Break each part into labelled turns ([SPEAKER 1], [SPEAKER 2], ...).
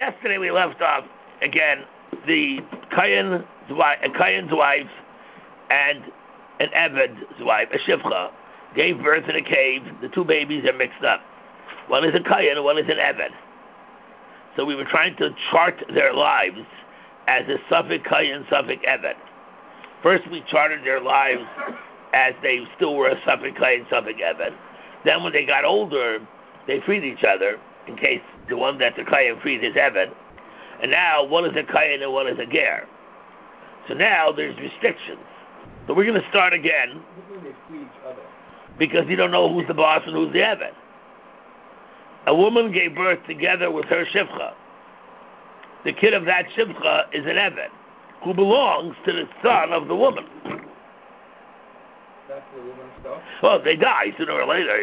[SPEAKER 1] Yesterday we left off again the Kayan's wife and an Eved's wife, a Shifcha, gave birth in a cave. The two babies are mixed up. One is a Kayan and one is an Eved. So we were trying to chart their lives as a Suffolk Kayan, Suffolk Eved. First we charted their lives as they still were a Suffolk Kayan, Suffolk Eved. Then when they got older, they freed each other, in case the one that's a Kayan freed his Eved. And now one is a Kayan and one is a Ger. So now there's restrictions. So we're going to start again.
[SPEAKER 2] They free each other.
[SPEAKER 1] Because you don't know who's the boss and who's the Eved. A woman gave birth together with her Shivcha. The kid of that Shivcha is an Eved, who belongs to the son of the woman.
[SPEAKER 2] That's the woman's stuff?
[SPEAKER 1] Well, they die sooner or later,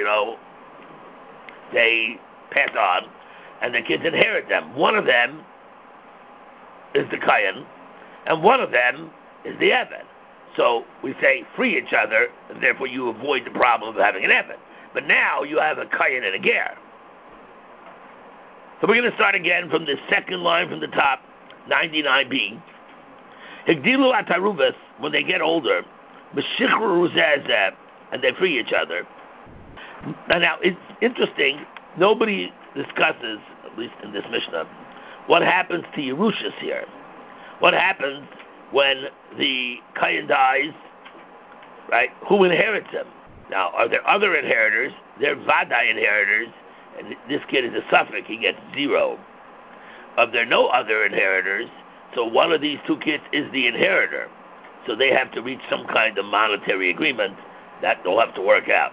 [SPEAKER 1] They pass on, and the kids inherit them. One of them is the Kayan, and one of them is the Eved. So we say free each other, and therefore you avoid the problem of having an Eved. But now you have a Kayan and a Ger. So we're going to start again from the second line from the top, 99b. Higdilu ataruvas, when they get older, Meshichru zezeh, and they free each other. Now it's interesting, nobody discusses, at least in this Mishnah, what happens to Yerushas here. What happens when the Kayan dies, right? Who inherits him? Now, are there other inheritors? They're Vadai inheritors, and this kid is a Suffolk, he gets 0. Are there no other inheritors? So one of these two kids is the inheritor. So they have to reach some kind of monetary agreement that they'll have to work out.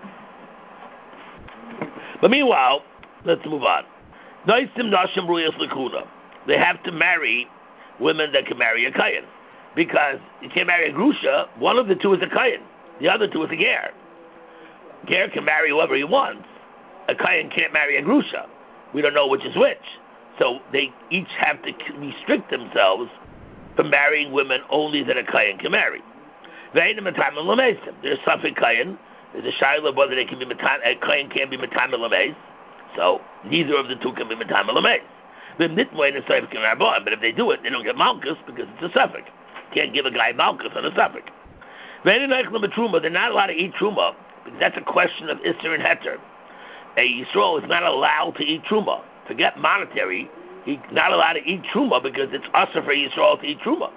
[SPEAKER 1] But meanwhile, let's move on. They have to marry women that can marry a Kayan. Because you can't marry a Grusha, one of the two is a Kayan. The other two is a Ger. Ger can marry whoever he wants. A Kayan can't marry a Grusha. We don't know which is which. So they each have to restrict themselves from marrying women only that a Kayan can marry. There's Suffolk Kayan. There's a shaila of whether they can be a Kayan can't be Matam Lameis. So neither of the two can be Matam Lameis. But if they do it, they don't get Malchus because it's a Suffolk. Can't give a guy Malchus on a Suffolk. They're not allowed to eat Truma because that's a question of Isser and Heter. A Yisrael is not allowed to eat Truma. Forget monetary, he's not allowed to eat Truma because it's usher for Yisrael to eat Truma.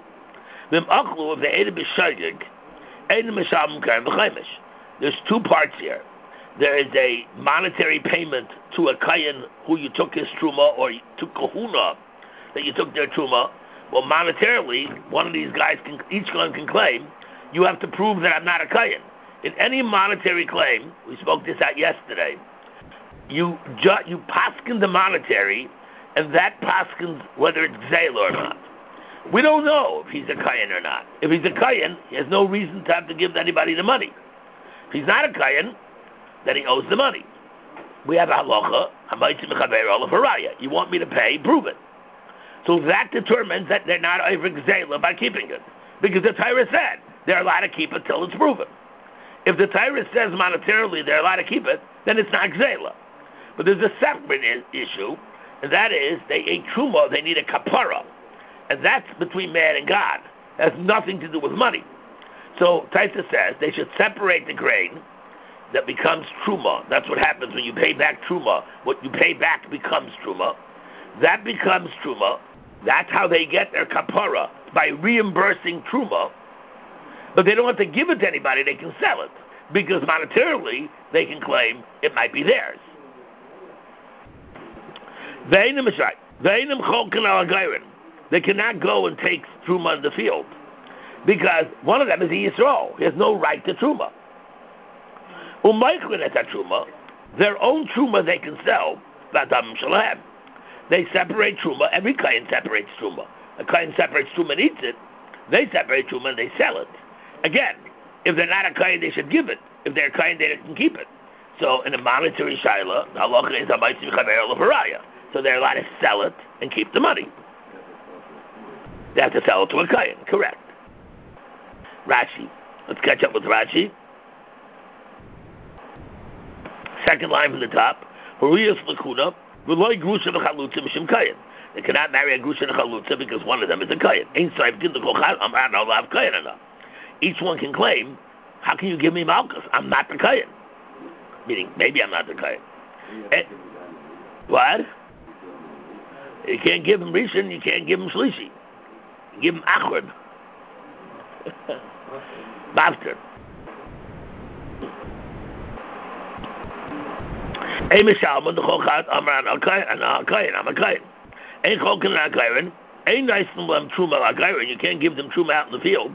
[SPEAKER 1] There's two parts here. There is a monetary payment to a Kayan who you took his Truma, or to Kahuna that you took their Truma. Well, monetarily, one of these guys, each one can claim, you have to prove that I'm not a Kayan. In any monetary claim, we spoke this out yesterday, you paskin the monetary, and that paskins whether it's Gzeil or not. We don't know if he's a Kayan or not. If he's a Kayan, he has no reason to have to give anybody the money. If he's not a Kayan, then he owes the money. We have a halacha, you want me to pay, prove it. So that determines that they're not over Gzeila by keeping it. Because the Torah said they're allowed to keep it till it's proven. If the Torah says monetarily they're allowed to keep it, then it's not Gzeila. But there's a separate issue, and that is they ate Truma, they need a kapara. And that's between man and God. It has nothing to do with money. So Taisa says they should separate the grain that becomes Truma. That's what happens when you pay back Truma. What you pay back becomes Truma. That becomes Truma. That's how they get their kapara, by reimbursing Truma. But they don't have to give it to anybody, they can sell it. Because monetarily, they can claim it might be theirs. They cannot go and take Truma in the field. Because one of them is a Yisrael. He has no right to Truma. Their own Truma they can sell. They separate Truma. Every Kayan separates Truma. A Kayan separates Truma and eats it. They separate Truma and they sell it. Again, if they're not a Kayan, they should give it. If they're a Kayan, they can keep it. So in a monetary shaila, so they're allowed to sell it and keep the money. They have to sell it to a Kayan, correct. Rashi. Let's catch up with Rashi. Second line from the top. They cannot marry a grusha and a chalutza because one of them is a kayan. Each one can claim, how can you give me malchus? I'm not the kayan. Meaning, maybe I'm not the kayan. What? You can't give him rishon, you can't give him shlishi. You give him achron. Bafter. I'm a kayan. Ain't chokin l'akayin. Ain't nice to them truma l'akayin. You can't give them truma out in the field.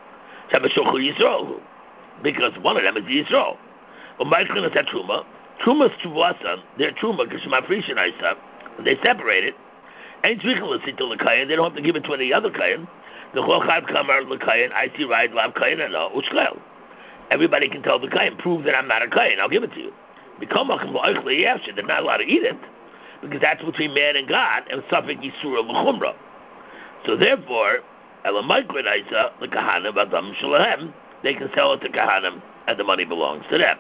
[SPEAKER 1] Because one of them is the Yisrael. U'maychin is that truma. Truma's truvasa. Their truma k'shema frishin aisa. They separate it. Ain't tzrichen l'situl l'kayin. They don't have to give it to any other kayin. The chochad kamar l'kayin. I see right lav kayin and u'shkel. Everybody can tell the kayin, prove that I'm not a kayin. I'll give it to you. Become a k'mlo'ich l'yafshe. They're not allowed to eat it. Because that's between man and God, and Safek Yisura L'chumra. So therefore, Elamaykrin Isa, the Kahanim, Adam Shalahem, they can sell it to Kahanim, and the money belongs to them.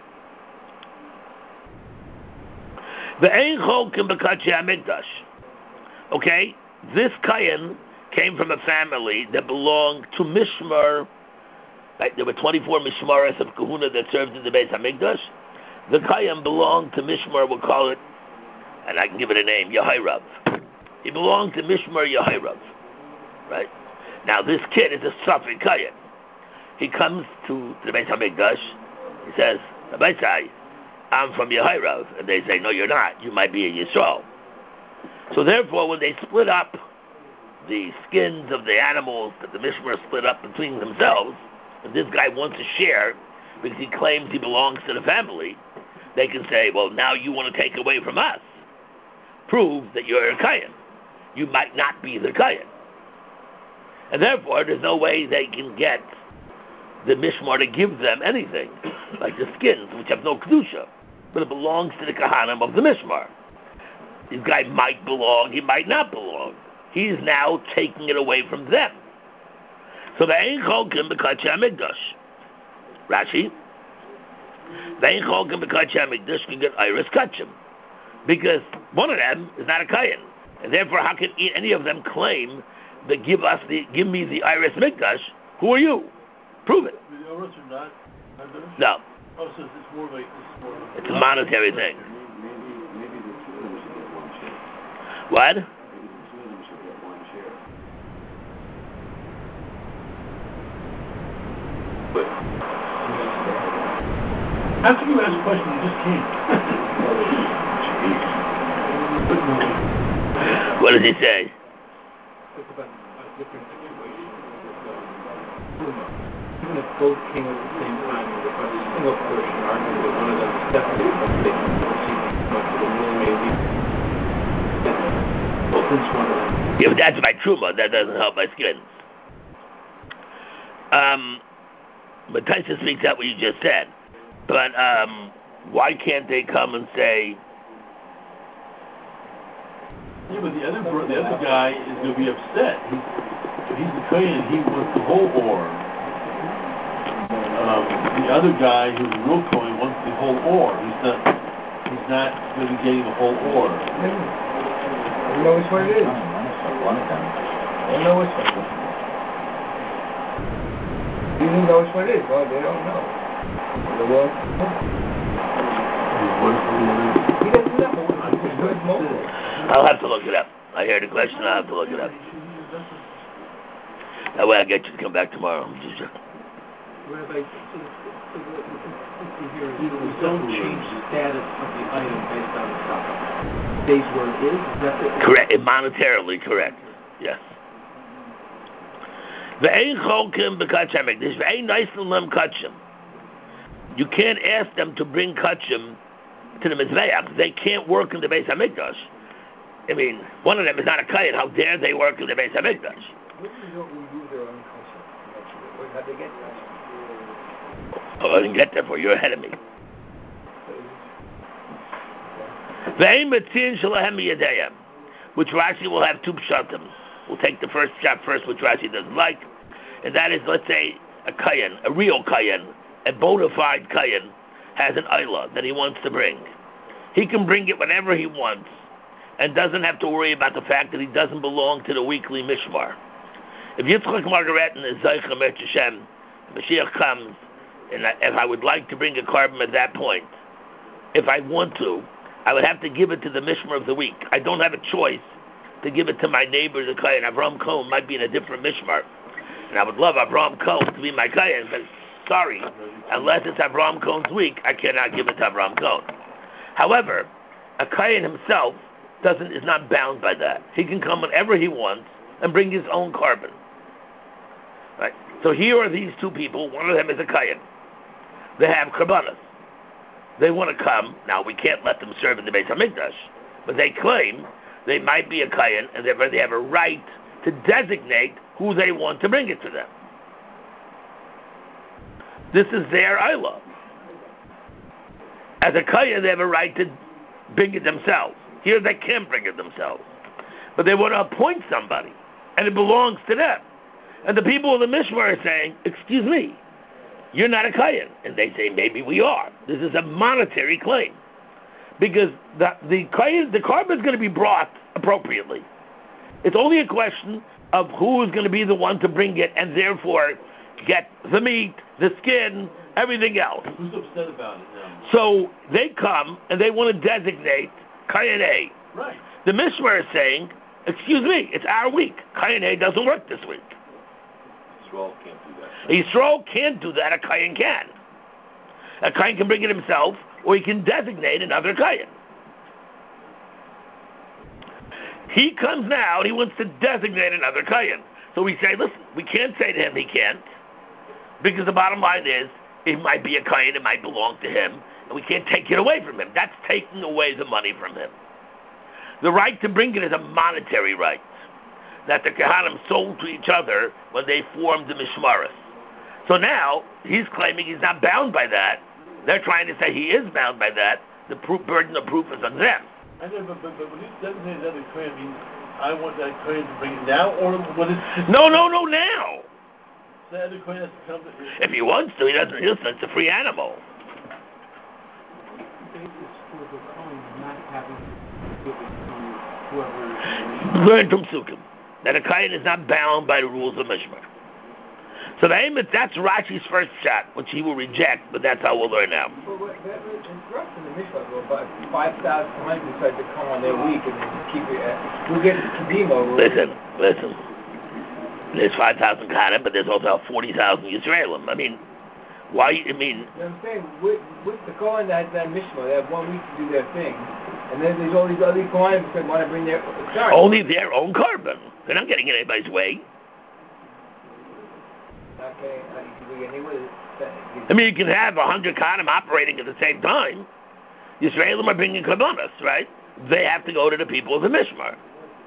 [SPEAKER 1] Ve'ein Cholkim B'Kadshei HaMikdash. Okay, this Kayan came from a family that belonged to Mishmar. Right? There were 24 Mishmaras of Kahuna that served in the Beis HaMikdash. The Kayan belonged to Mishmar, we'll call it, and I can give it a name, Yehorav. He belonged to Mishmar Yehorav, right? Now this kid is a Safek Kayan. He comes to the Beis HaMikdash. He says, Abaisai, I'm from Yehorav. And they say, no, you're not. You might be a Yisrael. So therefore, when they split up the skins of the animals that the Mishmar split up between themselves, and this guy wants to share because he claims he belongs to the family, they can say, well, now you want to take away from us. Prove that you're a Kayan. You might not be the Kayan. And therefore, there's no way they can get the Mishmar to give them anything, like the skins, which have no Kedusha, but it belongs to the Kahanim of the Mishmar. This guy might belong, he might not belong. He's now taking it away from them. So they ain't Cholkim B'Kadshei HaMikdash. Rashi, they ain't Cholkim B'Kadshei HaMikdash can get Iris Kachim. Because one of them is not a Kayan. And therefore, how can any of them claim that give me the Iris Mikdash? Who are you? Prove it.
[SPEAKER 3] The Iris are not?
[SPEAKER 1] No.
[SPEAKER 3] Oh, so it's more like
[SPEAKER 1] it's a monetary thing.
[SPEAKER 4] Maybe the two of them should get one share.
[SPEAKER 1] What?
[SPEAKER 4] Maybe the two of them should get one share. But
[SPEAKER 3] how can you ask a question you just can't?
[SPEAKER 1] What does he say?
[SPEAKER 2] It's about a different situation with Truma. Even if both came at the same time, if a single person argued that one of them is definitely going to take the proceeds as much as it may be, since one of them.
[SPEAKER 1] Yeah, but that's my Truma. That doesn't help my skins. But Taisa speaks out what you just said. But why can't they come and say?
[SPEAKER 3] Yeah, but the other guy is going to be upset. He's the Kayan. He wants the whole ore. The other guy, who's a real Kohen, wants the whole ore. He's not going to be getting the whole ore.
[SPEAKER 2] Who knows what it is? Who knows what it is? Who knows what it is? Well, they don't know. The world. He doesn't know. He's good mobile.
[SPEAKER 1] I'll have to look it up. I heard the question. I'll have to look it up. That way I'll get you to come back tomorrow.
[SPEAKER 2] Rabbi, we don't change the status of the item based on the stock. Stays where it is that it?
[SPEAKER 1] Correct. Monetarily correct. Yes. Ve'ein Cholkim B'Kadshei HaMikdash. Ve'ein Naisen Lem Kachim. You can't ask them to bring Kachim to the Mizbeach. They can't work in the Beis HaMikdash. I mean, one of them is not a Kayan. How dare they work in the Beis HaMikdash?
[SPEAKER 2] What do you don't remove their own culture? How do they get culture?
[SPEAKER 1] Oh, I didn't get there for you. You're ahead of me. Ve'ein Metzin Shalahem Yadayim, which Rashi will have two pshatim. We'll take the first shot first, which Rashi doesn't like, and that is, let's say, a Kayan, a real Kayan, a bona fide Kayan, has an Isla that he wants to bring. He can bring it whenever he wants, and doesn't have to worry about the fact that he doesn't belong to the weekly mishmar. If Yitzchak Margaretin is Zaycha Mert Hashem, Mashiach comes, and if I would like to bring a carbon at that point, if I want to, I would have to give it to the mishmar of the week. I don't have a choice to give it to my neighbor, the Kayan. Avram Cohen might be in a different mishmar, and I would love Avram Cohen to be my Kayan, but sorry, unless it's Avram Cohen's week, I cannot give it to Avram Cohen. However, a Kayan himself is not bound by that. He can come whenever he wants and bring his own carbon. Right? So here are these two people. One of them is a Kayan. They have karbanas. They want to come. Now, we can't let them serve in the Beit HaMikdash, but they claim they might be a Kayan, and therefore they have a right to designate who they want to bring it to them. This is their Ayla. As a Kayan, they have a right to bring it themselves. Here they can't bring it themselves. But they want to appoint somebody, and it belongs to them. And the people of the Mishmar are saying, excuse me, you're not a Kayan. And they say, maybe we are. This is a monetary claim. Because the carbon is going to be brought appropriately. It's only a question of who is going to be the one to bring it, and therefore get the meat, the skin, everything else.
[SPEAKER 3] Who's upset about it now?
[SPEAKER 1] So they come, and they want to designate Kayan A.
[SPEAKER 3] Right.
[SPEAKER 1] The Mishmar is saying, excuse me, it's our week. Kayan A doesn't work this week.
[SPEAKER 4] Yisrael can't do that.
[SPEAKER 1] Yisrael can't do that, a Kayan can. A Kayan can bring it himself, or he can designate another Kayan. He comes now, and he wants to designate another Kayan. So we say, listen, we can't say to him he can't, because the bottom line is, it might be a Kayan, it might belong to him, and we can't take it away from him. That's taking away the money from him. The right to bring it is a monetary right that the Kohanim sold to each other when they formed the Mishmaris. So now, he's claiming he's not bound by that. They're trying to say he is bound by that. The burden of proof is on them.
[SPEAKER 3] I know, but when he doesn't say another Kohen, I mean, I want that Kohen to bring it now, or what is it?
[SPEAKER 1] No, now.
[SPEAKER 3] The other Kohen has to come to...
[SPEAKER 1] If he wants to, he doesn't. Listen, it's a free animal. Learn from Sukkim that a Kayan is not bound by the rules of Mishmar. So that's Rashi's first shot, which he will reject, but that's how we'll learn now.
[SPEAKER 2] Well, it's rough in the Mishmar, but 5,000 times decide to come on their week and then keep it at... We'll get Kedim over.
[SPEAKER 1] Listen. There's 5,000 Kahanim, but there's also 40,000 Yisraelim. I mean, why? I mean...
[SPEAKER 2] You know what I'm saying? With the Kohen that Mishmar, they have 1 week to do their thing. And then there's all these other Kohanim that want to bring their...
[SPEAKER 1] Only their own carbon. They're not getting in anybody's way.
[SPEAKER 2] Okay,
[SPEAKER 1] I mean, you can have 100 Kohanim operating at the same time. Yisraelim are bringing karbanos, right? They have to go to the people of the Mishmar.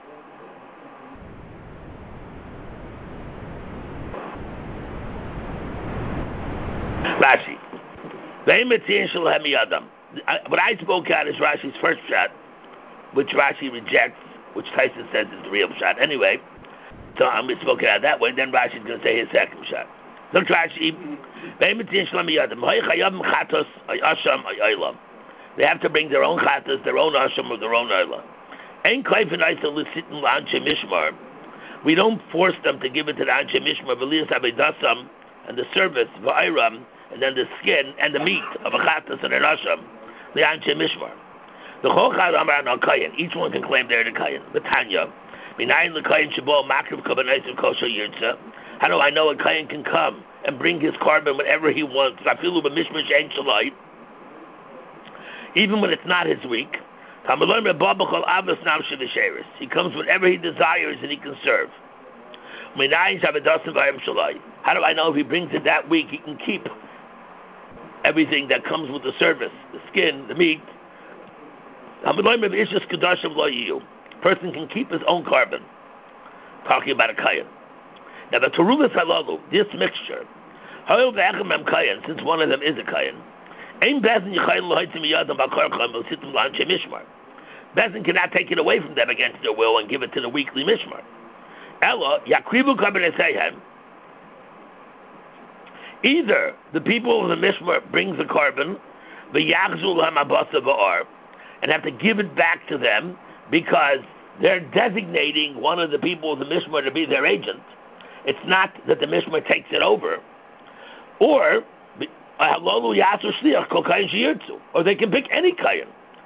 [SPEAKER 1] Rashi. What I spoke out is Rashi's first shot, which Rashi rejects, which Tyson says is the real shot. Anyway, so I'm going to spoke it out that way, then Rashi's going to say his second shot. Look, Rashi. They have to bring their own chatas, their own asham, or their own oila. We don't force them to give it to the Anshe Mishmar, and the service, v'ayram, and then the skin and the meat of a chatas and an asham, the Anshe Mishmar. The Chochad Amar no Kayan, each one can claim they're the Kayan. But Tanya, Minayin l'Kayan Shabal Makriv Kabanaisim Kosher Yirtza. How do I know a Kayan can come and bring his carbon whenever he wants? Afilu b'mishmish ein shalai, even when it's not his week. He comes whenever he desires and he can serve. How do I know if he brings it that week, he can keep everything that comes with the service, the skin, the meat? Person can keep his own carbon. Talking about a kayan. Now the Teruvas Halalu, this mixture, since one of them is a kayan, Bezin cannot take it away from them against their will and give it to the weekly mishmar. Either the people of the mishmar brings the carbon, and have to give it back to them, because they're designating one of the people of the mishmar to be their agent. It's not that the mishmar takes it over. Or they can pick any kayan.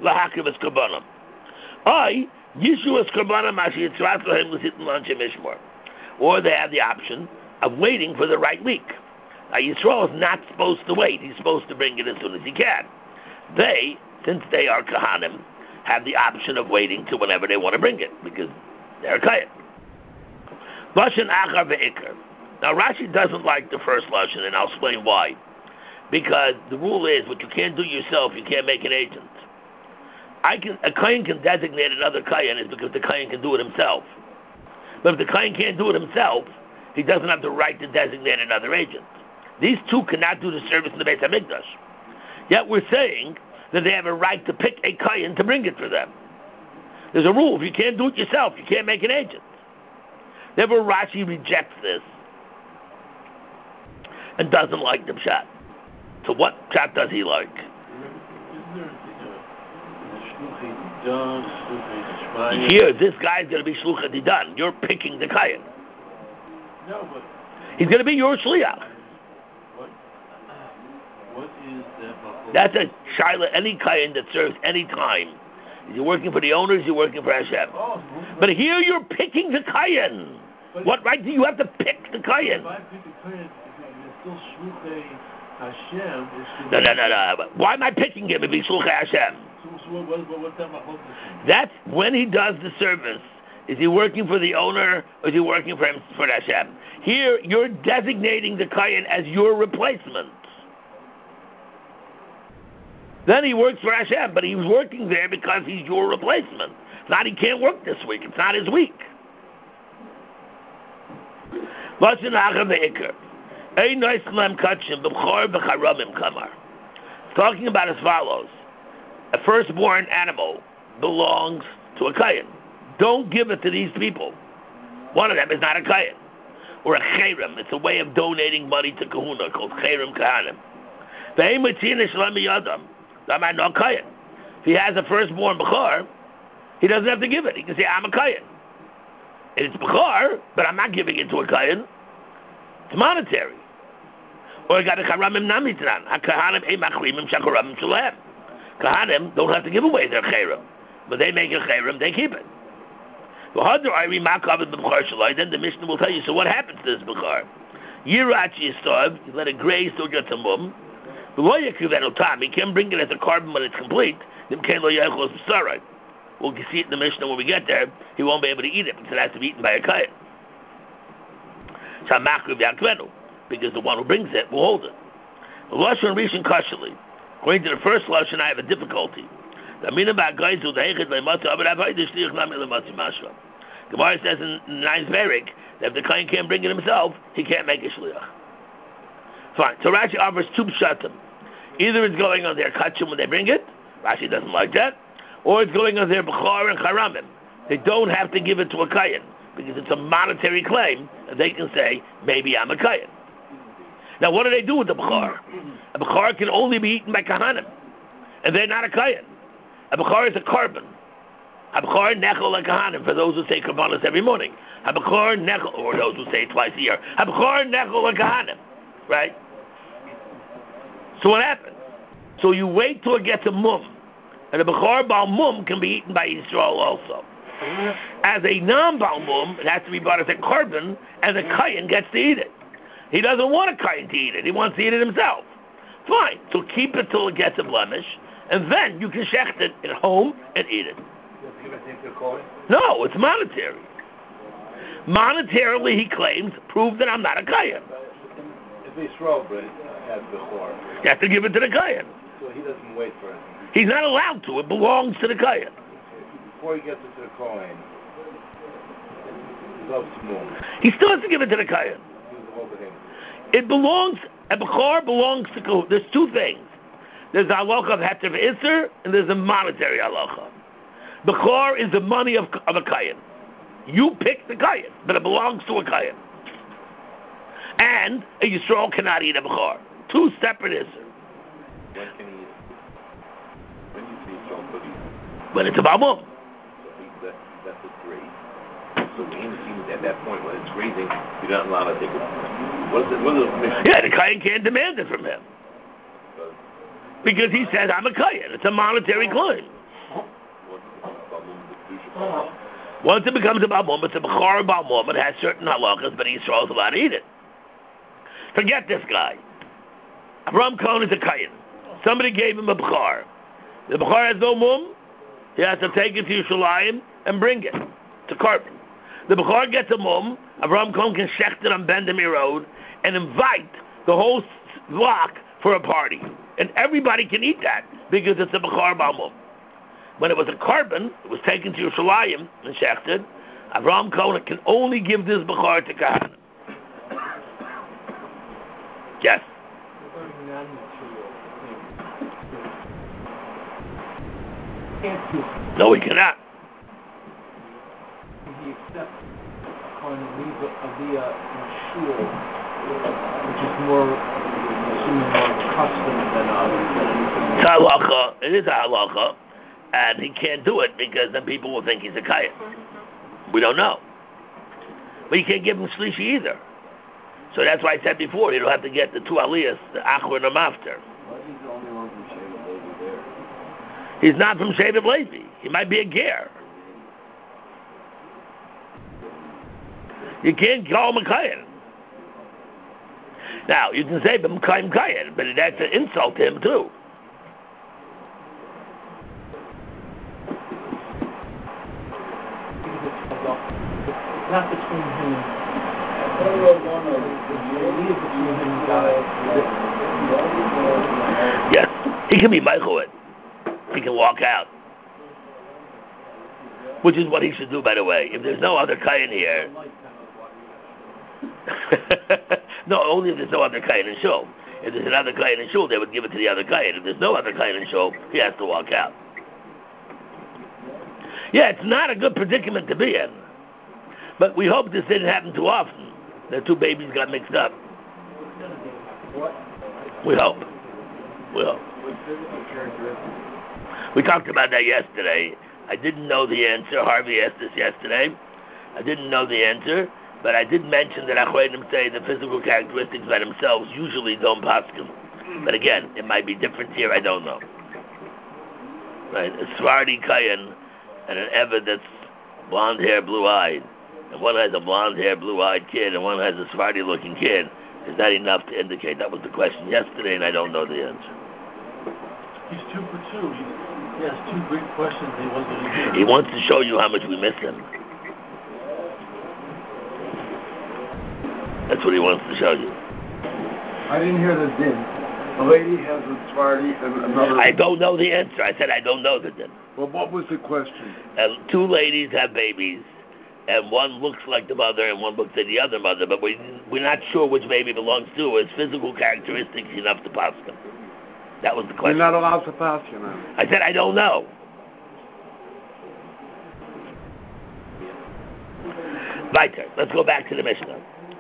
[SPEAKER 1] Or they have the option of waiting for the right week. Now Yisrael is not supposed to wait. He's supposed to bring it as soon as he can. They, since they are Kahanim, have the option of waiting to whenever they want to bring it, because they're Kayan. Lashon Achar ve'ikar. Now Rashi doesn't like the first Lashon, and I'll explain why. Because the rule is, what you can't do yourself, you can't make an agent. A Kayan can designate another Kayan is because the Kayan can do it himself. But if the Kayan can't do it himself, he doesn't have the right to designate another agent. These two cannot do the service in the Beit HaMikdash. Yet we're saying that they have a right to pick a Kayan to bring it for them. There's a rule. If you can't do it yourself, you can't make an agent. Therefore, Rashi rejects this and doesn't like the Pshat. So what Pshat does he like? Here, this guy's going to be Shluchah Didan. You're picking the Kayan.
[SPEAKER 3] No, but
[SPEAKER 1] he's going to be your Shliach.
[SPEAKER 3] What is that?
[SPEAKER 1] That's a Shaila, any Kayan that serves any time. Is he working for the owners? Is he working for Hashem? But here you're picking the Kayan. What right do you have to pick the Kayan?
[SPEAKER 3] If I pick the Kayan, it's still Shluchei Hashem.
[SPEAKER 1] No. Why am I picking him if he's Shluchei Hashem?
[SPEAKER 3] So what's that machlokas?
[SPEAKER 1] That's when he does the service. Is he working for the owner or is he working for Hashem? Here, you're designating the Kayan as your replacement. Then he works for Hashem, but he was working there because he's your replacement. It's not he can't work this week. It's not his week. Talking about as follows. A firstborn animal belongs to a Kayan. Don't give it to these people. One of them is not a Kayan. Or a Cherem. It's a way of donating money to Kahuna called Cherem Kahanim. If he has a firstborn Bechor, he doesn't have to give it. He can say, I'm a Kayan. It's Bechor, but I'm not giving it to a Kayan. It's monetary. Or he got a Karamim Namitran. HaKahanim Machrimim Shacharamim Shalem. Kahanim don't have to give away their Cherem. But they make a Cherem, they keep it. Then the Mishnah will tell you, so what happens to this Bechor? Yirachi is starved, you let it graze till it gets a mum. He can bring it as a carbon when it's complete. We'll see it in the Mishnah when we get there. He won't be able to eat it because it has to be eaten by a Kayan. Because the one who brings it will hold it. According to the first Lashon, I have a difficulty. Gemara says in 9th Perik that if the Kayan can't bring it himself, he can't make a Shliach. Fine. So Rashi offers two pshatim. Either it's going on their kachim when they bring it. Rashi doesn't like that. Or it's going on their bechor and charamim. They don't have to give it to a kayan because it's a monetary claim, and they can say, maybe I'm a kayan. Now, what do they do with the bechor? A bechor can only be eaten by kahanim, and they're not a kayan. A bechor is a carbon. A bechor nechol like kahanim, for those who say karbanos every morning. A bechor nechol, or those who say it twice a year. A bechor nechol like kahanim. Right? So what happens? So you wait till it gets a mum. And a Bechor Baal Mum can be eaten by Yisrael also. As a non-Baal Mum, it has to be bought as a carbon, and the Kayan gets to eat it. He doesn't want a Kayan to eat it. He wants to eat it himself. Fine. So keep it till it gets a blemish, and then you can shecht it at home and eat it. No, it's monetary. Monetarily, he claims, prove that I'm not a Kayan.
[SPEAKER 4] If Yisrael has Bechor,
[SPEAKER 1] you have to give it to the Kayan.
[SPEAKER 4] So he doesn't wait for it.
[SPEAKER 1] He's not allowed to. It belongs to the Kayan.
[SPEAKER 4] Before he gets it to the Kohen, he loves to move.
[SPEAKER 1] He still has to give it to the Kayan. It belongs, a Bechor belongs to Kohen. There's two things. There's the halacha of Heter v'Isser, and there's a monetary halacha. Bechor is the money of a Kayan. You pick the Kayan, but it belongs to a Kayan. And a Yisrael cannot eat a Bechor. Two separate Isser.
[SPEAKER 4] When can he eat? When you see Yisrael could eat?
[SPEAKER 1] When it's a Baal Mum.
[SPEAKER 5] So we seems at that point when it's grazing, you're not allowed to take it. What is the permission?
[SPEAKER 1] Yeah, the Kayan can't demand it from him. Because he says, I'm a Kayan. It's a monetary claim. Once it becomes a Balmum, it's a Bechor Balmum. It has certain halachas, but Yisrael's allowed to eat it. Forget this guy. Avram Cohen is a Kayan. Somebody gave him a Bechor. The Bechor has no mum. He has to take it to Yerushalayim and bring it to Korban. The Bechor gets a mum. Avram Cohen can shecht it on Benjamin Road and invite the whole block for a party. And everybody can eat that because it's a Bechor Balmum. When it was a Korban, it was taken to Yerushalayim and shechted. Avram Cohen can only give this Bechor to Kahanim. Yes. No, he cannot.
[SPEAKER 2] He accepts on Aliyah in shul, which is more, assuming more custom than anything.
[SPEAKER 1] It's halacha. It is a halacha, and he can't do it because then people will think he's a kayan. We don't know, but you can't give him shlishi either. So that's why I said before, you don't have to get the two aliyahs, the achor and the mafter.
[SPEAKER 5] Why is he the only one from Shevet Levi there?
[SPEAKER 1] He's not from Shevet Levi. He might be a ger. You can't call him a kayan. Now, you can say B'mkayim kayan, but that's an insult to him too.
[SPEAKER 2] It's not between him and God.
[SPEAKER 1] Yes, he can be Michael. He can walk out. Which is what he should do, by the way. If there's no other kayan here. No, only if there's no other kayan in shul. If there's another kayan in shul, they would give it to the other kayan. If there's no other kayan in shul, he has to walk out. Yeah, it's not a good predicament to be in. But we hope this didn't happen too often. The two babies got mixed up. We hope. We hope. We talked about that yesterday. I didn't know the answer. Harvey asked us yesterday. I didn't know the answer, but I did mention that Achronim say the physical characteristics by themselves usually don't paskin. But again, it might be different here. I don't know. Right? A Sephardi Kayan and an Eved that's blonde hair, blue eyed, and one has a blonde hair, blue eyed kid, and one has a Sephardi looking kid. Is that enough to indicate? That was the question yesterday, and I don't know the answer.
[SPEAKER 3] He's 2 for 2. He has 2 great questions he wasn't going to hear.
[SPEAKER 1] He wants to show you how much we miss him. That's what he wants to show you.
[SPEAKER 4] I didn't hear the din. A lady has a Sephardi and another...
[SPEAKER 1] I don't know the answer. I said I don't know the din.
[SPEAKER 4] Well, what was the question?
[SPEAKER 1] Two ladies have babies, and one looks like the mother and one looks like the other mother, but we're not sure which baby belongs to. Is physical characteristics enough to pass them? That was the question.
[SPEAKER 4] You're not allowed to pass, you know.
[SPEAKER 1] I said I don't know. Weiter. Let's go back to the Mishnah.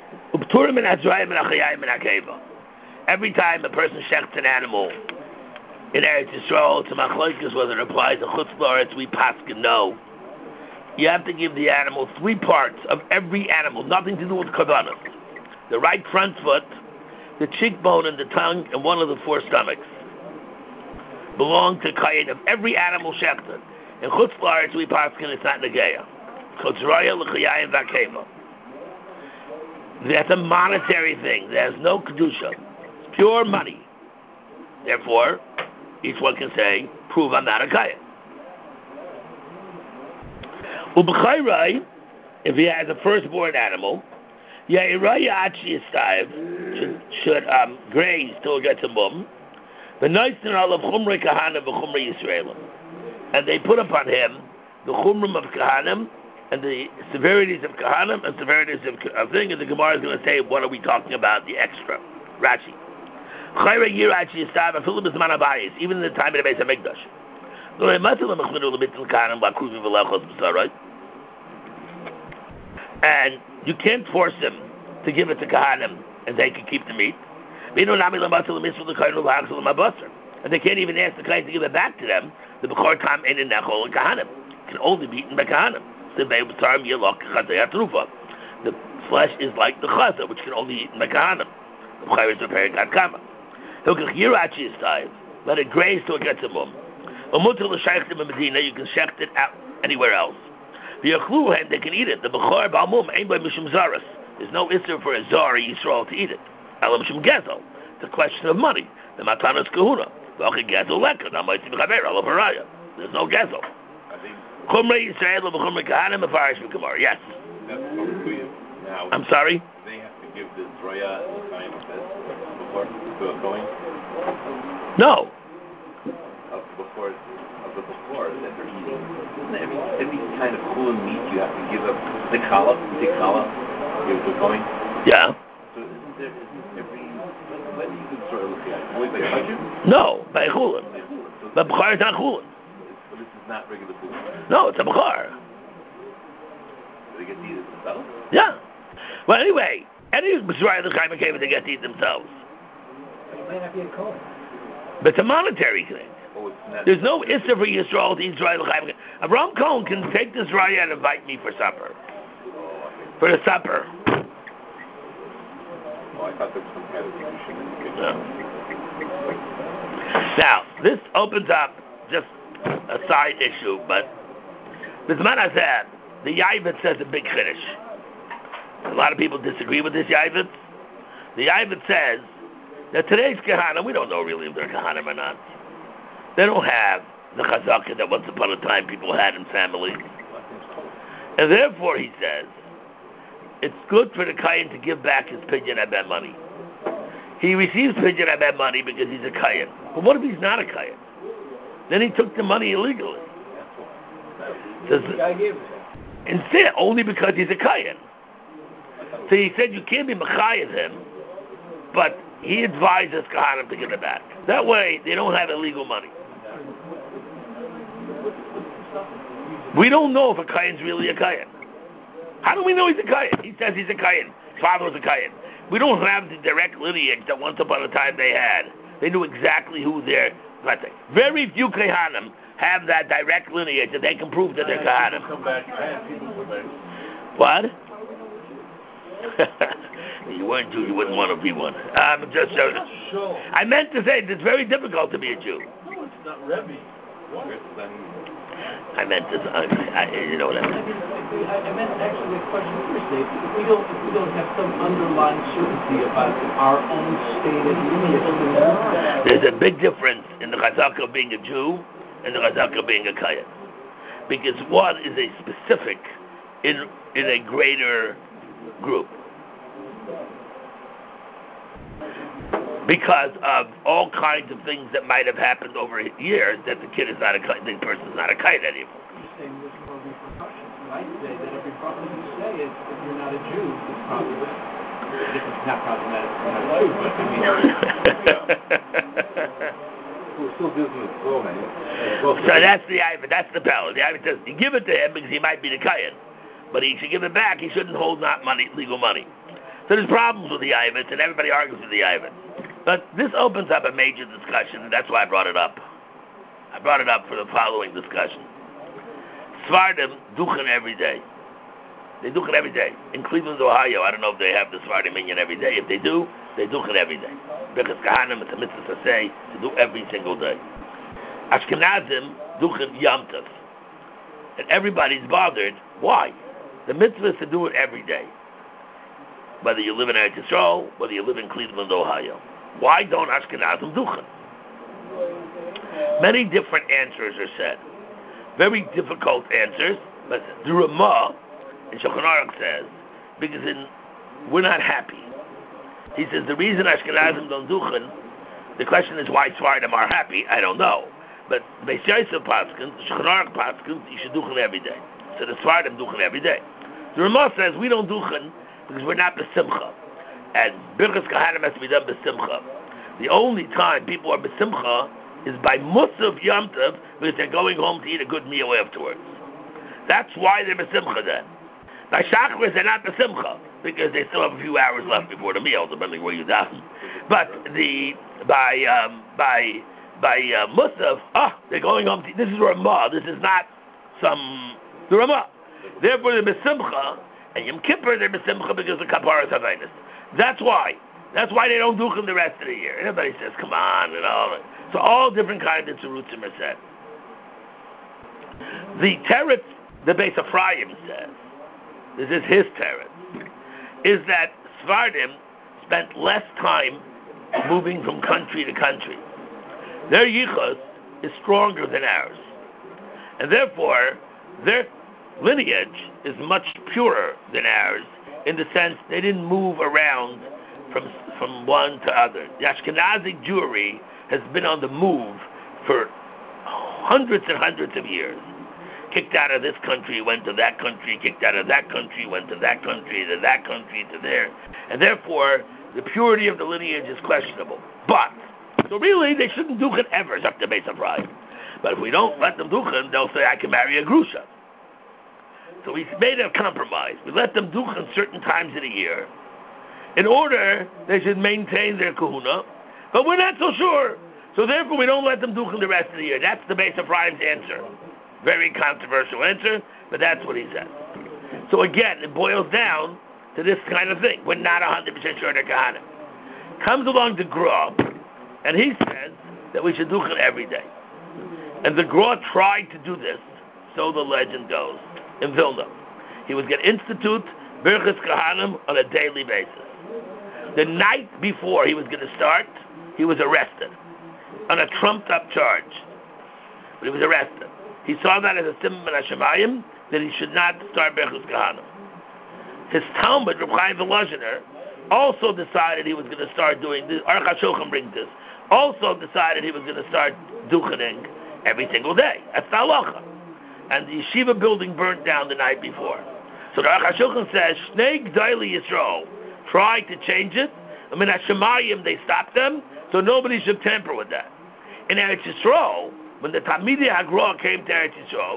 [SPEAKER 1] Every time a person shechts an animal in Eretz Yisrael, to machlokes whether it applies to Chutz La'aretz, we paskin no. You have to give the animal 3 parts of every animal, nothing to do with kavanas. The right front foot, the cheekbone and the tongue, and one of the 4 stomachs belong to kayin of every animal shechted. In Chutz La'aretz, we paskin it's not negeya. Chotzraya l'chayayim v'akeva. That's a monetary thing. There's no kedusha. It's pure money. Therefore, each one can say, prove I'm not a kayan. Ubechayrai, if he has a firstborn animal, Yairaya Achi should graze till it gets a mum. The Noisner of Chumrei Kahanim v'Chumrei Yisraelim. And they put upon him the Chumrim of Kahanim and the severities of Kahanim and severities of thing, and the Gemara is going to say, what are we talking about, the extra? Rashi. Even in the time of the Beis HaMikdash. And you can't force him to give it to Kahanim and they can keep the meat. And they can't even ask the Kahanim to give it back to them. The Bechor Tam in Nechol and Kahanim. It can only be eaten by Kahanim. The flesh is like the chaza, which can only eat in the kahanim. The chayrus preparing got kama. Let it graze till it gets a mum. Medina, you can shecht it out anywhere else. They can eat it. The bechor ba'mum ain't by mishum zaras. There's no issue for a zar Yisrael to eat it. Elam mishum gezel. It's a question of money. The matanas kahuna. V'ochi gezel leka. Na'maitzi b'chaber ala paraya. There's no gezel. Chumrei Yisrael v'chumrei kahanim mefarish v'kamar. Yes.
[SPEAKER 5] Now,
[SPEAKER 1] I'm sorry?
[SPEAKER 5] They have to give the Zroya time of this before to a Kohen?
[SPEAKER 1] No.
[SPEAKER 5] Before that they're eating. Every kind of chulin meat you have to give up the kala, give to a Kohen?
[SPEAKER 1] Yeah.
[SPEAKER 5] So isn't every, when you can sort of look at it? Only by budget?
[SPEAKER 1] No, by chulin. But b'char is not chulin.
[SPEAKER 5] So this is not regular chulin?
[SPEAKER 1] No, it's a b'char.
[SPEAKER 5] Do they get to eat it themselves?
[SPEAKER 1] Yeah. Well, anyway, any Mizrahi L'chaim came they get to eat themselves.
[SPEAKER 2] It may not be a Kohen.
[SPEAKER 1] But it's a monetary thing.
[SPEAKER 5] Oh, it's not.
[SPEAKER 1] There's no issa for Yisrael to eat Zraya L'chaim. Avraham Cohen can take the Zraya and invite me for supper. For the supper.
[SPEAKER 5] Oh, I thought there was some kind of tradition in the kitchen.
[SPEAKER 1] No. Now, this opens up just a side issue, but B'zman hazeh, the Yavit says a big chiddush. A lot of people disagree with this Yavit. The Yavit says that today's Kahanim, we don't know really if they're Kahanim or not. They don't have the chazaka that once upon a time people had in families. And therefore, he says, it's good for the Kayan to give back his Pidyon Abed money. He receives Pidyon Abed money because he's a Kayan. But what if he's not a Kayan? Then he took the money illegally.
[SPEAKER 2] The guy gave it to him.
[SPEAKER 1] Instead, only because he's a Kayan. So he said you can't be Machayev him, but he advises Kahanim to give it back. That way, they don't have illegal money. We don't know if a Kayan's really a Kayan. How do we know he's a Kayan? He says he's a Kayan. His father was a Kayan. We don't have the direct lineage that once upon a time they had. They knew exactly who they're. Very few Kahanim have that direct lineage that they can prove that they're Kahanim.
[SPEAKER 3] Come back. I had people come back.
[SPEAKER 1] What? You weren't Jew, you wouldn't want to be one. I'm just showing.
[SPEAKER 3] Sure.
[SPEAKER 1] I meant to say it's very difficult to be a Jew.
[SPEAKER 3] No, it's not Rebbe.
[SPEAKER 1] I meant to, you know what I mean.
[SPEAKER 2] I meant actually the question first, Dave. If we don't have some underlying certainty about our own stated lineage.
[SPEAKER 1] There's a big difference in the chazaka of being a Jew and the chazaka of being a Kayan. Because one is a specific in a greater group. Because of all kinds of things that might have happened over years, that the kid is not a the person is not a kite anymore.
[SPEAKER 2] You're saying there's no repercussions, right? That every problem you say is if you're not a Jew, it's problematic. If it's not problematic, it's not a Jew, but I mean.
[SPEAKER 5] We're still using the flow, man.
[SPEAKER 1] So that's the Ivan, that's the Pella. The Ivan says you give it to him because he might be the Kayan, but he should give it back. He shouldn't hold not money, legal money. So there's problems with the Ivans, and everybody argues with the Ivans. But this opens up a major discussion, and that's why I brought it up. I brought it up for the following discussion. Svardim duchen every day. They duchen every day. In Cleveland, Ohio, I don't know if they have the Svardim minyan every day. If they do, they duchen every day. Because Kahanim, it's a mitzvah to say, to do every single day. Ashkenazim duchen Yom Tov. And everybody's bothered. Why? The mitzvah is to do it every day. Whether you live in Eretz Yisrael, whether you live in Cleveland, Ohio. Why don't Ashkenazim duchen? Many different answers are said. Very difficult answers, but the Ramah in Shulchan Aruch says, because we're not happy. He says the reason Ashkenazim don't duchen, the question is why Sfardim are happy, I don't know. But Beis Yosef Paskins, the Shulchan Aruch Paskins, you should duchen every day. So the Sfardim duchen every day. The Ramah says we don't duchen because we're not besimcha. And Birchas Kahanim has to be done besimcha. The only time people are besimcha is by Musaf Yom Tov because they're going home to eat a good meal afterwards. That's why they're besimcha then. By Shachris they're not besimcha because they still have a few hours left before the meal, depending where you daven. But by Musaf, they're going home to eat. This is Ramah. This is not the Ramah. Therefore, they're besimcha, and Yom Kippur they're besimcha because of kaparas havaynis. That's why. That's why they don't duchen the rest of the year. Everybody says, "Come on," and all. So all different kinds of tzirutzim are said. The teretz, the Beis Ephraim says, this is his teretz, is that Sfardim spent less time moving from country to country. Their yichus is stronger than ours, and therefore their lineage is much purer than ours in the sense they didn't move around from one to other. The Ashkenazic Jewry has been on the move for hundreds and hundreds of years. Kicked out of this country, went to that country, kicked out of that country, went to that country, to that country, to there. And therefore, the purity of the lineage is questionable. But, so really, they shouldn't duchen ever, up to Beis Ephraim. But if we don't let them duchen, they'll say, I can marry a grusha. So we made a compromise. We let them duchen certain times of the year. In order, they should maintain their kahuna. But we're not so sure. So therefore, we don't let them duchen the rest of the year. That's the Beis Ephraim's answer. Very controversial answer, but that's what he says. So again, it boils down to this kind of thing. We're not 100% sure they're kahana. Comes along the Gra, and he says that we should duchen every day. And the Gra tried to do this, so the legend goes, in Vilna. He was going to institute Birchas Kahanim on a daily basis. The night before he was going to start, he was arrested on a trumped-up charge. But he was arrested. He saw that as a simon Hashemayim that he should not start Birchas Kahanim. His Talmud, Reb Chaim Volozhiner, also decided he was going to start doing this. Aruch HaShulchan brings this. Also decided he was going to start duchening every single day. That's the halacha. And the yeshiva building burnt down the night before. So the Aruch HaShulchan says, Shnei G'dayli Yisrael tried to change it. I mean, Hashemayim, they stopped them, so nobody should tamper with that. In Eretz Yisrael, when the Talmidei HaGra came to Eretz Yisrael,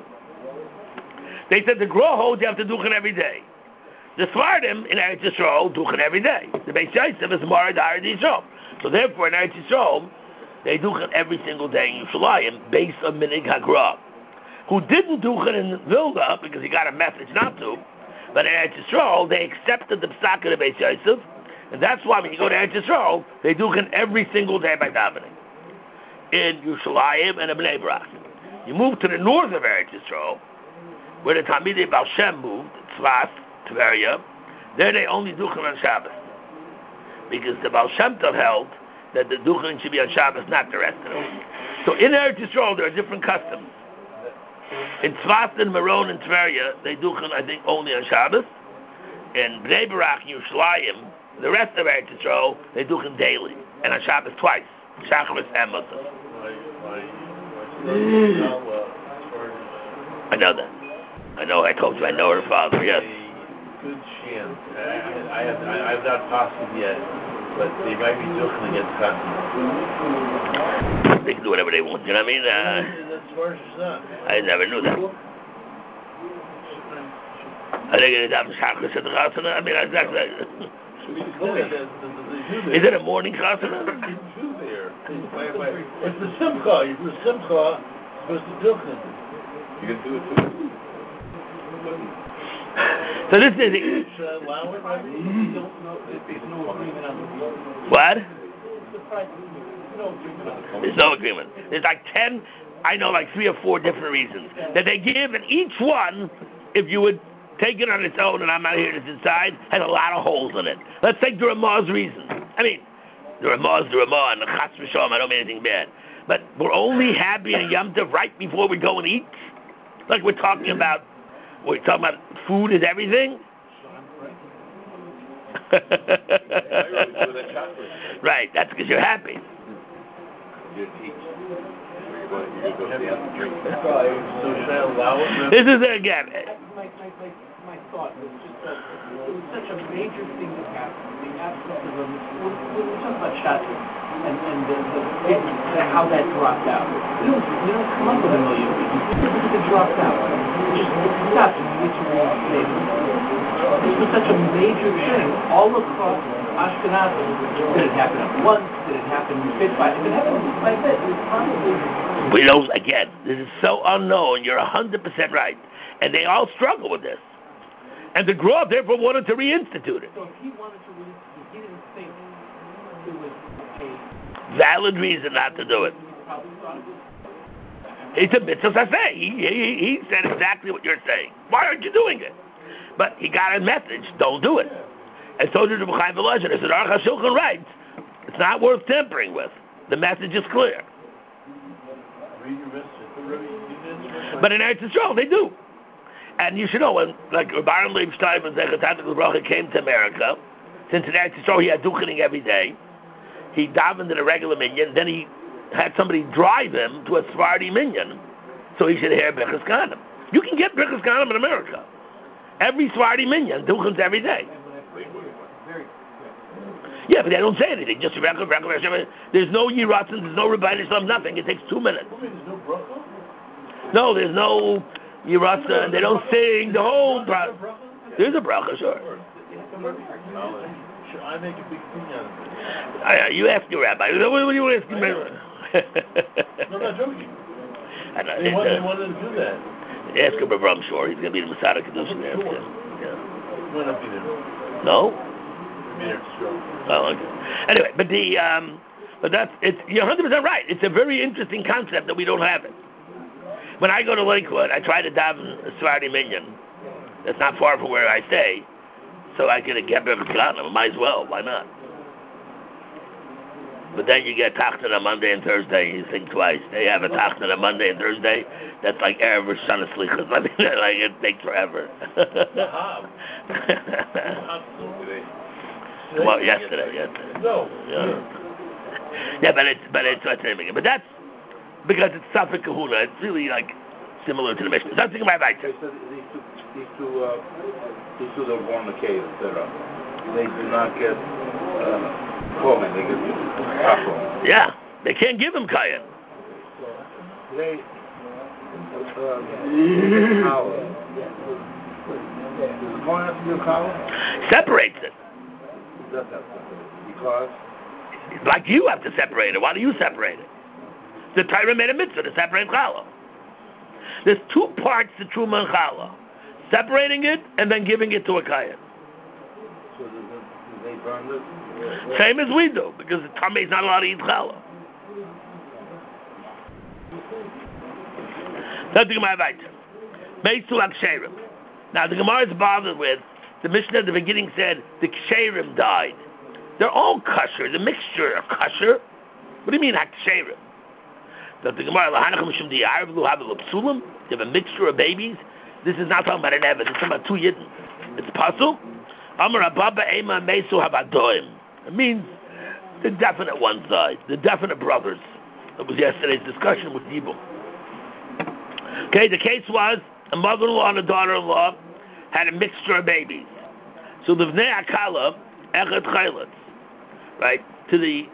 [SPEAKER 1] they said the Gra holds you have to duchen every day. The Sfardim in Eretz Yisrael duchen every day. The Beis Yosef is Marad Eretz Yisrael. So therefore in Eretz Yisrael, they duchen every single day in Yerushalayim based on Minig HaGra. Who didn't duchen in Vilna because he got a message not to, but in Eretz Yisrael they accepted the Psak of the Beis Yosef, and that's why when you go to Eretz Yisrael, they duchen every single day by davening. In Yerushalayim and in Bnei Brak. You move to the north of Eretz Yisrael, where the Talmidei Baal Shem moved, Tzfat, Tveria, there they only duchen on Shabbos. Because the Baal Shem Tov held that the duchen should be on Shabbos, not the rest of them. So in Eretz Yisrael, there are different customs. In Tzfat and Meron and Tveria, they duchen, I think, only on Shabbos. In Bnei Brak and Yerushalayim, the rest of Eretz Yisrael, they duchen daily, and on Shabbos twice. Shacharis and Musaf. I know that. I know. I told you I know her father. Yes.
[SPEAKER 3] Good chance. I have not passed yet, but they might be duchening against customers.
[SPEAKER 1] They can do whatever they want. You know what I mean?
[SPEAKER 3] That's far as that.
[SPEAKER 1] I never knew that. Are they going to have Shacharis at the chasana? I mean, exactly. Is it a morning chasana?
[SPEAKER 3] It's the simcha. It's the simcha. Supposed to duchen.
[SPEAKER 5] You can do it too.
[SPEAKER 1] So this is what? There's no agreement. There's like 10, I know like 3 or 4 different reasons that they give, and each one, if you would take it on its own, and I'm not here to decide, has a lot of holes in it. Let's take the Ramah's reasons. I mean, the Ramah, and the Chas V'Shalom, I don't mean anything bad. But we're only happy in Yom Tov right before we go and eat? Like we're talking about food is everything? Right, that's because you're happy. This is again.
[SPEAKER 2] My thought was just that it was such a major thing that happened. The absence of a we're talking about Shabbos and how that dropped out. We don't come up with a million reasons. It dropped out. It stopped in which reason. This was such a major thing all across Ashkenaz. Did it happen at once? Did it happen in 5? If it happened like that, it was probably.
[SPEAKER 1] We don't, again, this is so unknown. You're 100% right. And they all struggle with this. And the Gra therefore wanted to reinstitute it.
[SPEAKER 2] So if he wanted to reinstitute, he didn't think it was a
[SPEAKER 1] Valid reason not to do it.
[SPEAKER 2] he probably thought it was.
[SPEAKER 1] It's a mitzvah saseh. He said exactly what you're saying. Why aren't you doing it? But he got a message, don't do it. And so did the B'chai V'Lashon. I said, Aruch HaShulchan writes, it's not worth tampering with. The message is clear. But in Eretz Yisrael, they do. And you should know, when, like Baron Leib Stein and Zechatat Bracha came to America, since in Eretz Yisrael he had duchening every day, he davened in a regular minyan, then he had somebody drive him to a Sephardi minyan, so he should hear Birchas Kohanim. You can get Birchas Kohanim in America. Every Sephardi minyan, duchens every day. Yeah, but they don't say anything. Just there's no Yiratzin, there's no Rebbeinu Shalom, nothing. It takes 2 minutes. No, there's no Yiratzin. They don't sing the whole bracha. There's a bracha, sure.
[SPEAKER 3] Should I make a big thing out of it?
[SPEAKER 1] You ask your rabbi. What do you ask him?
[SPEAKER 3] No, I'm not joking. They wanted to do that.
[SPEAKER 1] Ask him, I'm sure. He's going to be the Masada Kedushin there.
[SPEAKER 3] Sure.
[SPEAKER 1] Yeah.
[SPEAKER 3] He might not be there.
[SPEAKER 1] No?
[SPEAKER 3] Be there to show.
[SPEAKER 1] Oh, okay. Anyway, but that's, you're 100% right. It's a very interesting concept that we don't have it. When I go to Lakewood, I try to daven a Sephardi minyan. That's not far from where I stay. So I get a Geber V'Kahanim. Might as well. Why not? But then you get Tachton on Monday and Thursday. You think twice. They have a Tachton on Monday and Thursday. That's like Erev Rosh Hashanah Slichos. I mean, like it takes forever. Well, yesterday.
[SPEAKER 3] No.
[SPEAKER 1] Yeah, but it's what's the name again? But that's because it's Safek Kahuna. It's really like similar to the Mishnah. Something in my right.
[SPEAKER 4] These two that are born McKay, etc. They do not get Kohen. They get Afro.
[SPEAKER 1] Yeah, they can't give him Kayan.
[SPEAKER 4] They does the Kohen have to do Kala?
[SPEAKER 1] Separates it.
[SPEAKER 4] Does have to, because
[SPEAKER 1] Like you have to separate it. Why do you separate it? The Torah made a mitzvah to separate challah. There's 2 parts to Truma and challah. Separating it and then giving it to a kayan.
[SPEAKER 4] so do they burn it?
[SPEAKER 1] Same as we do, because the Tameh is not allowed to eat challah. That's the Gemara weiter. Meisu HaKsherim. Now the Gemara is bothered with, the Mishnah at the beginning said, the Ksherim died. They're all kosher. The mixture of kosher. What do you mean HaKsherim? That the Gemara, you have a mixture of babies. This is not talking about an Eved. It's talking about 2 Yidden. It's puzzle. Amar Ababa Ema Meisu Habadoim. It means the definite one side, the definite brothers. That was yesterday's discussion with Yibum. Okay, the case was a mother-in-law and a daughter-in-law had a mixture of babies. So the Vnei Akala Echad Chayletz, right, to the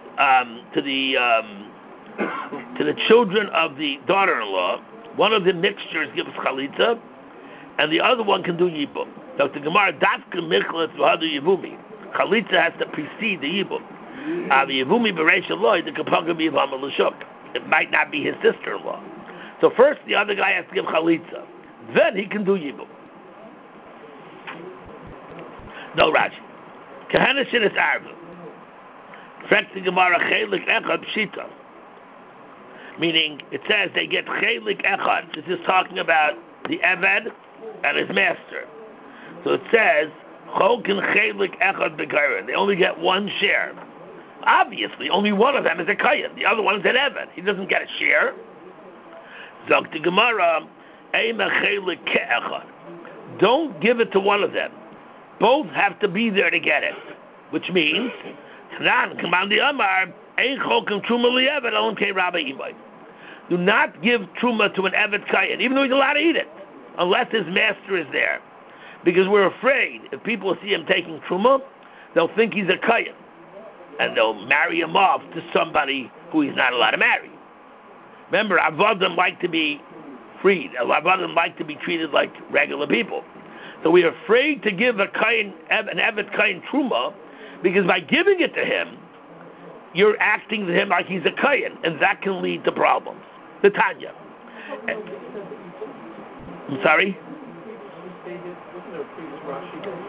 [SPEAKER 1] children of the daughter-in-law, one of the mixtures gives chalitza, and the other one can do yibum. Dr. Gemara, Dafka Michlet V'Hadu Yivumi. Chalitza has to precede the yibum. The Yivumi B'Reish Eloi, the Kapagam Yivam L'Shuk. It might not be his sister-in-law. So first, the other guy has to give chalitza. Then he can do yibum. No, Rashi. Kahana Shinas Arva. Fact the Gemara Chelik Echad Pshita. Meaning, it says they get Chelik Echad. This is talking about the Eved and his master. So it says, Chokin Chelik Echad Begarin. They only get 1 share. Obviously, only one of them is a Kayan. The other one is an Eved. He doesn't get a share. Zok the Gemara, Eima Chelik Ke'echad. Don't give it to one of them. Both have to be there to get it. Which means, do not give truma to an Eved Kayan, even though he's allowed to eat it, unless his master is there. Because we're afraid, if people see him taking truma, they'll think he's a Kayan, and they'll marry him off to somebody who he's not allowed to marry. Remember, Avodim like to be freed. Avodim like to be treated like regular people. So we're afraid to give an Eved Kayan truma, because by giving it to him, you're acting to him like he's a Kayan, and that can lead to problems. The Tanya. I'm sorry?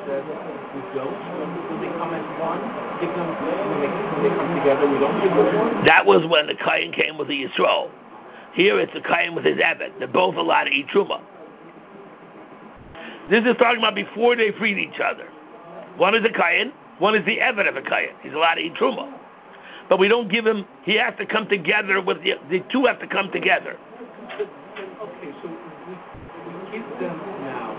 [SPEAKER 2] that we don't, when they come as one, give them, when they come together, we don't give them one?
[SPEAKER 1] That was when the Kayan came with the Yisrael. Here it's the Kayan with his Eved. They're both allowed to eat Truma. This is talking about before they freed each other. One is a Kayan, one is the Eved of a Kayan. He's allowed to eat Truma. But we don't give him, he has to come together with the two have to come together.
[SPEAKER 2] Okay, so we give them now,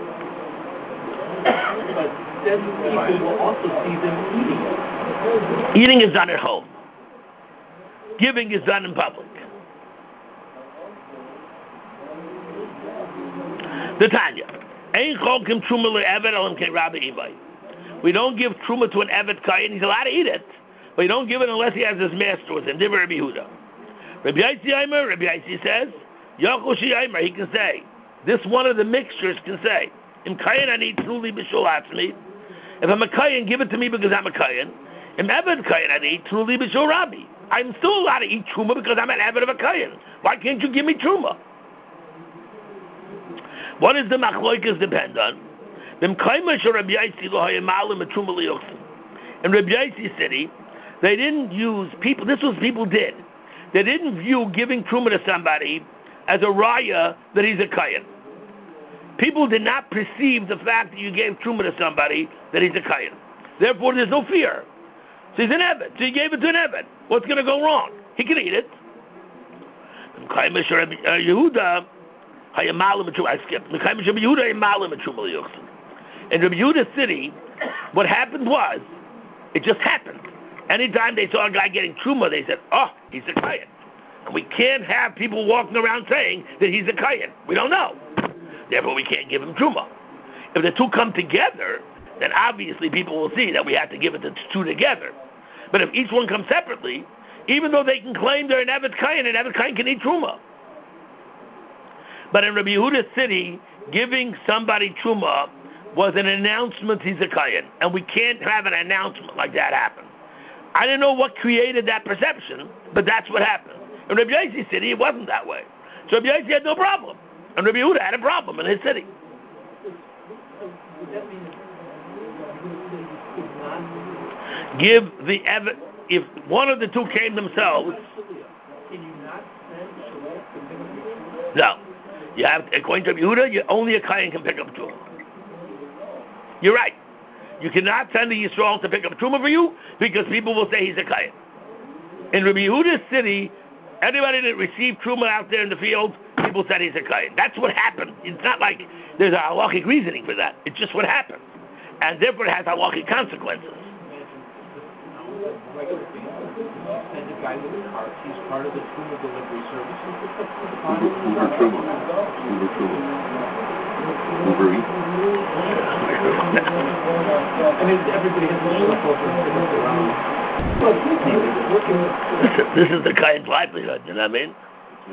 [SPEAKER 2] but then people will also see them eating.
[SPEAKER 1] Eating is done at home. Giving is done in public. The Tanya. Ein cholkim truma le'eved alam ke rabbi imay. We don't give truma to an Eved Kayan. He's allowed to eat it, but you don't give it unless he has his master with him. Divrei Rabbi Yehuda. Rabbi Yaisi says, Yachoshi Aimer, he can say, this one of the mixtures can say, Im Kayan ani truly b'shul atzmi. If I'm a Kayan, give it to me because I'm a Kayan. Im Eved Kayan ani truly b'shul Rabbi. I'm still allowed to eat truma because I'm an Eved of a Kayan. Why can't you give me truma? What does the machloikas depend on? In Rabbi Yaisi city, they didn't use people. This was people did. They didn't view giving truma to somebody as a raya that he's a kayan. People did not perceive the fact that you gave truma to somebody that he's a kayan. Therefore, there's no fear. So he's an Eved. So you gave it to an Eved. What's going to go wrong? He can eat it. Yehuda. I skipped. In Rabbi Yehuda's city, what happened was, it just happened. Anytime they saw a guy getting truma, they said, oh, he's a kayan. And we can't have people walking around saying that he's a kayan. We don't know. Therefore, we can't give him truma. If the two come together, then obviously people will see that we have to give it to two together. But if each one comes separately, even though they can claim they're an Eved Kayan, an Eved Kayan can eat truma. But in Rabbi Yehuda's city, giving somebody truma was an announcement he's a kayan, and we can't have an announcement like that happen. I don't know what created that perception, but that's what happened. In Rabbi Yaisi's city, it wasn't that way. So Rabbi Yaisi had no problem, and Rabbi Yehuda had a problem in his city.
[SPEAKER 2] Would that mean that you could not
[SPEAKER 1] Give the if one of the two came themselves.
[SPEAKER 2] Can you not send Shalom to pick up?
[SPEAKER 1] No. You have, according to Yehuda, only a kayan can pick up truma. You're right. You cannot send the Yisrael to pick up truma for you because people will say he's a kayan. In Rabbi Yehuda's city, anybody that received truma out there in the field, people said he's a kayan. That's what happened. It's not like there's a halachic reasoning for that. It's just what happened, and therefore it has halachic consequences.
[SPEAKER 2] Regular basis, send a guy with a cart. He's part of the truma delivery service.
[SPEAKER 5] Uber Truma. Uber Eats.
[SPEAKER 2] I mean, everybody has to show up around.
[SPEAKER 1] This is the Kayan's livelihood, you know what I mean?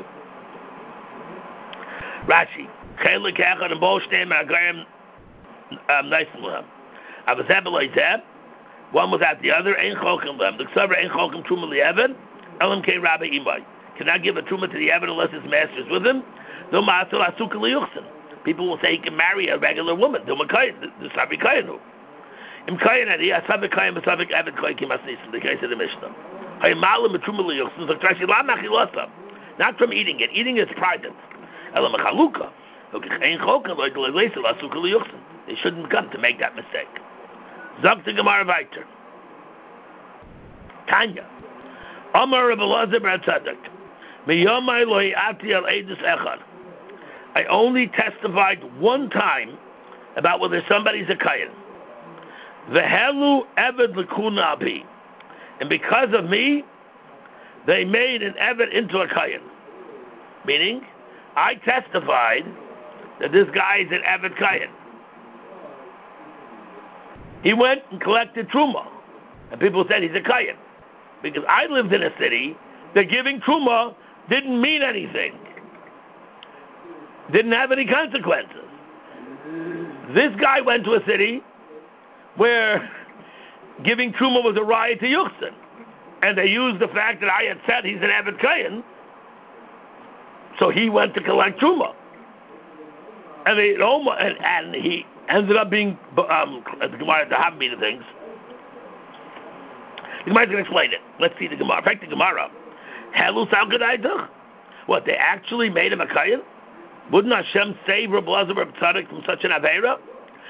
[SPEAKER 1] Rashi. Chayla Kachad and Bolshtein Magayim Nicemulam. Avazabelay one without the other, Ein Cholkim Lem. The Ksaver Ein Cholkim Truma Li'Eved, Elam Kei Rabbi Imai. Cannot give a Truma to the Eved unless his master is with him. No Ma'atul Asuka Liyuchsin. People will say he can marry a regular woman. The Savi Kayanu. Im Kayanadi, Asavi Kayan, Asavi Eved Koy Kimasnisim, the case of the Mishnah. Hayamalim Truma Liyuchsin, Zakrashi Lamach Ilasa. Not from eating it. Eating is private. Elam Chaluka. Ein Cholkim Leisel Asuka Liyuchsin. They shouldn't come to make that mistake. Zog to Gemara weiter. Tanya. Amar Rabbi Elazar bar Tzadok. Miyomai lo hi'ati al edus echad. I only testified one time about whether somebody's a kayan. V'helu eved l'kuna abi. And because of me, they made an eved into a kayan. Meaning, I testified that this guy is an eved kayan. He went and collected truma, and people said he's a kayan. Because I lived in a city that giving truma didn't mean anything. Didn't have any consequences. This guy went to a city where giving truma was a riot to Yuchsin. And they used the fact that I had said he's an Eved Kayan, so he went to collect truma. And ended up being the Gemara, the Havamina things. The Gemara can explain it. Let's see the Gemara. In fact, the Gemara. What, they actually made him a Kayan? Wouldn't Hashem save Reb Elazar Reb Tzaddik from such an Aveira?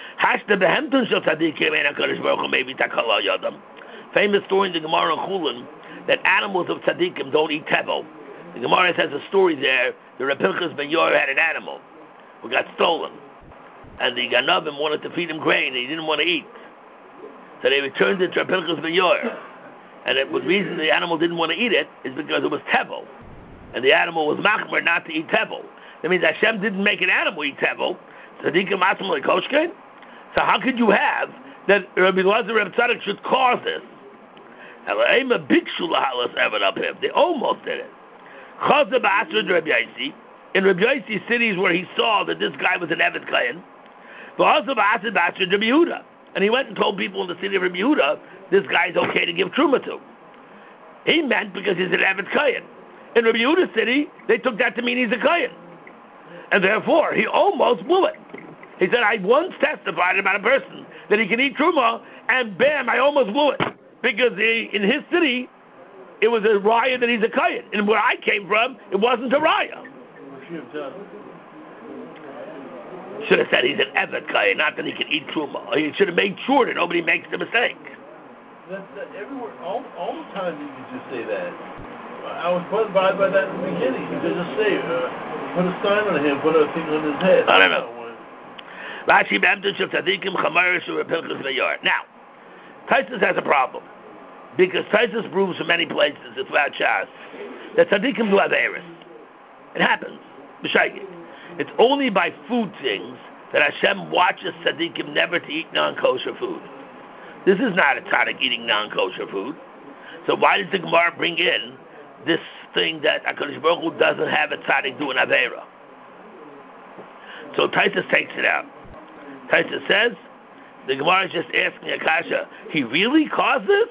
[SPEAKER 1] Famous story in the Gemara in Chulin that animals of tzaddikim don't eat tevel. The Gemara has a story there. The Reb Pinchas ben Yair had an animal who got stolen, and the Ganavim wanted to feed him grain, and he didn't want to eat. So they returned it to Reb Pinchas ben Yair, and the reason the animal didn't want to eat it is because it was tevel, and the animal was machmer not to eat tevel. That means Hashem didn't make an animal eat tevel. Tzaddikim atzim lekoshkein. So how could you have that Rabbi Elazar Reb Tzaddik should cause this? They almost did it. In Rabbi Yossi's cities where he saw that this guy was an Eved Kayan, and he went and told people in the city of Rabbi Yehuda, this guy is okay to give Truma to. He meant because he's an Eved Kayan. In Rabbi Yehuda's city, they took that to mean he's a Kayan. And therefore, he almost blew it. He said, I once testified about a person that he can eat Truma, and bam, I almost blew it. Because in his city, it was a raya that he's a Kayan. And where I came from, it wasn't a raya. Should have said he's an Evet Kayan, not that he can eat Truma. He should have made sure that nobody makes the mistake.
[SPEAKER 3] Everywhere, all the time you can just say that. I was bothered by that in the beginning. You could just say, put a sign on him, put a thing on his head.
[SPEAKER 1] I don't know. Now, Taisus has a problem, because Taisus proves from many places, it's about Shas, that tzaddikim do averis. It happens. It's only by food things that Hashem watches tzaddikim never to eat non-kosher food. This is not a tzaddik eating non-kosher food. So why does the Gemara bring in this thing that HaKadosh Baruch Hu doesn't have a tzaddik do an aveira? So Taisus takes it out. Taisus says, the Gemara is just asking Akasha, he really caused this?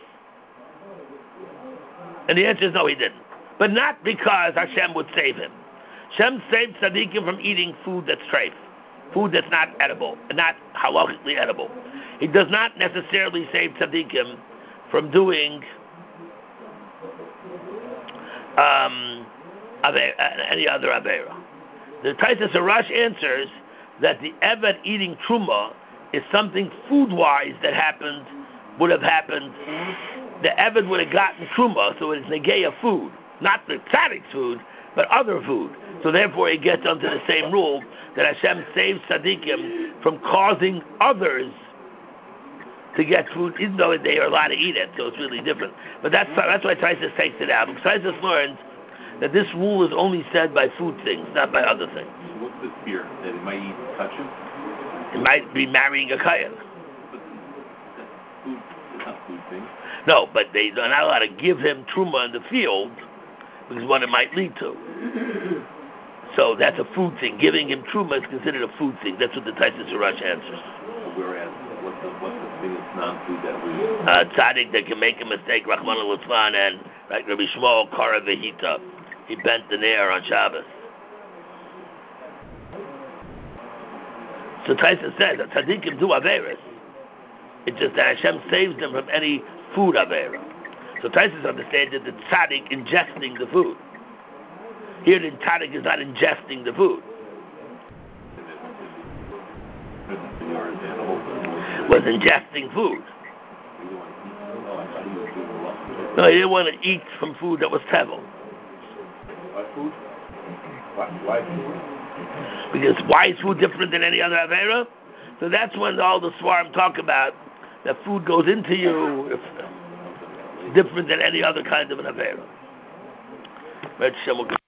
[SPEAKER 1] And the answer is no, he didn't. But not because Hashem would save him. Hashem saved tzaddikim from eating food that's treif, food that's not edible, not halachically edible. He does not necessarily save tzaddikim from doing any other aveira. The Taisus Arash answers that the Eved eating Truma is something food-wise that would have happened. The Eved would have gotten Truma, so it's Negei food. Not the Tzaddik's food, but other food. So therefore it gets under the same rule that Hashem saves Tzaddikim from causing others to get food, even though they are allowed to eat it, so it's really different. But that's why Taisus takes it out. Because Taisus learns that this rule is only said by food things, not by other things.
[SPEAKER 5] So what's the fear? That it might touch him?
[SPEAKER 1] It might be marrying a Kayan.
[SPEAKER 5] But food, it's not food thing.
[SPEAKER 1] No, but they're not allowed to give him Truma in the field because what it might lead to. So that's a food thing. Giving him Truma is considered a food thing. That's what the Taisus Arash answers.
[SPEAKER 5] Whereas, what's the thing that's non-food that we...
[SPEAKER 1] Tzaddik that can make a mistake, Rahman al-Litzlan, and like Rabbi Shmuel, Kara Vehita. He bent the nair on Shabbos. So Taisus says that tzaddikim do averis. It's just that Hashem saves them from any food avera. So Taisus understands that the tzaddik ingesting the food. Here the tzaddik is not ingesting the food. Was ingesting food. No, he didn't want to eat from food that was tevel.
[SPEAKER 4] Why food? Why food?
[SPEAKER 1] Because why is food different than any other avera? So that's when all the Svarim talk about that food goes into you, it's different than any other kind of an avera.